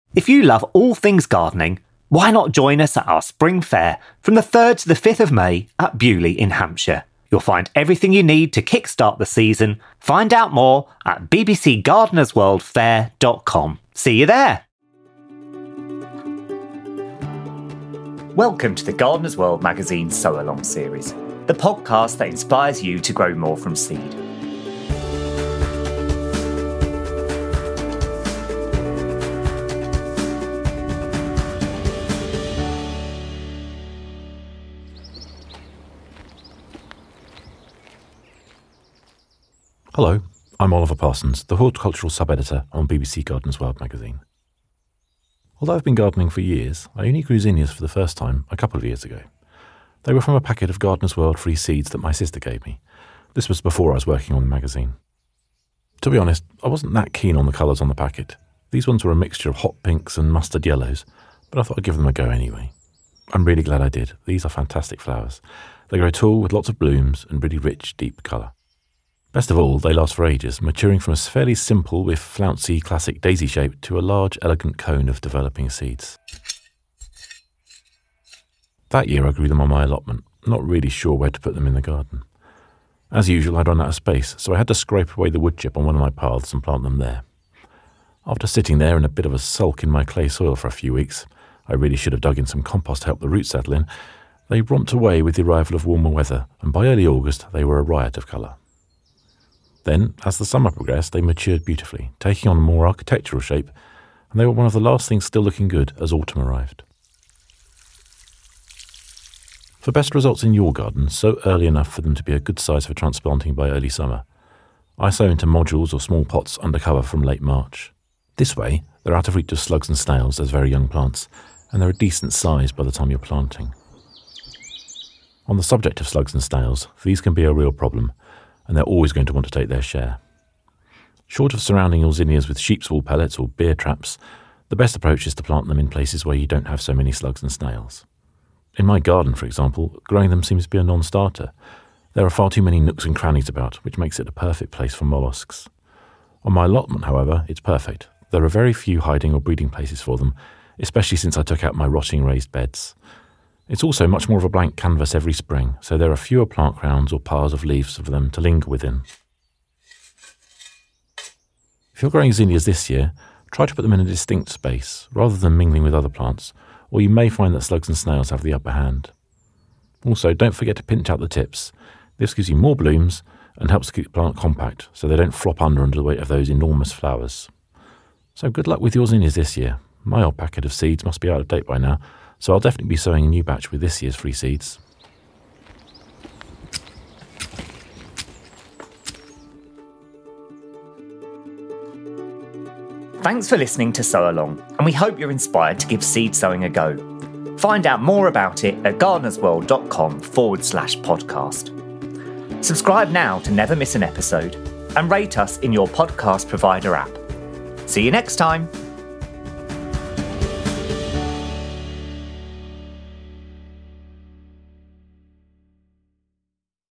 If you love all things gardening, why not join us at our spring fair from the 3rd to the 5th of May at Bewley in Hampshire? You'll find everything you need to kickstart the season. Find out more at bbcgardenersworldfair.com. See you there! Welcome to the Gardener's World magazine Sow Along series, the podcast that inspires you to grow more from seed. Hello, I'm Oliver Parsons, the horticultural sub-editor on BBC Gardener's World magazine. Although I've been gardening for years, I only grew zinnias for the first time a couple of years ago. They were from a packet of Gardener's World free seeds that my sister gave me. This was before I was working on the magazine. To be honest, I wasn't that keen on the colours on the packet. These ones were a mixture of hot pinks and mustard yellows, but I thought I'd give them a go anyway. I'm really glad I did. These are fantastic flowers. They grow tall with lots of blooms and really rich, deep colour. Best of all, they last for ages, maturing from a fairly simple, if flouncy, classic daisy shape to a large, elegant cone of developing seeds. That year I grew them on my allotment, not really sure where to put them in the garden. As usual, I'd run out of space, so I had to scrape away the wood chip on one of my paths and plant them there. After sitting there in a bit of a sulk in my clay soil for a few weeks, I really should have dug in some compost to help the roots settle in, they romped away with the arrival of warmer weather, and by early August they were a riot of colour. Then, as the summer progressed, they matured beautifully, taking on a more architectural shape, and they were one of the last things still looking good as autumn arrived. For best results in your garden, sow early enough for them to be a good size for transplanting by early summer. I sow into modules or small pots under cover from late March. This way, they're out of reach of slugs and snails as very young plants, and they're a decent size by the time you're planting. On the subject of slugs and snails, these can be a real problem, and they're always going to want to take their share. Short of surrounding your zinnias with sheep's wool pellets or beer traps, the best approach is to plant them in places where you don't have so many slugs and snails. In my garden, for example, growing them seems to be a non-starter. There are far too many nooks and crannies about, which makes it a perfect place for molluscs. On my allotment, however, it's perfect. There are very few hiding or breeding places for them, especially since I took out my rotting raised beds. It's also much more of a blank canvas every spring, so there are fewer plant crowns or piles of leaves for them to linger within. If you're growing zinnias this year, try to put them in a distinct space, rather than mingling with other plants, or you may find that slugs and snails have the upper hand. Also, don't forget to pinch out the tips. This gives you more blooms and helps to keep the plant compact, so they don't flop under the weight of those enormous flowers. So good luck with your zinnias this year. My old packet of seeds must be out of date by now, so I'll definitely be sowing a new batch with this year's free seeds. Thanks for listening to Sow Along, and we hope you're inspired to give seed sowing a go. Find out more about it at gardenersworld.com/podcast. Subscribe now to never miss an episode, and rate us in your podcast provider app. See you next time.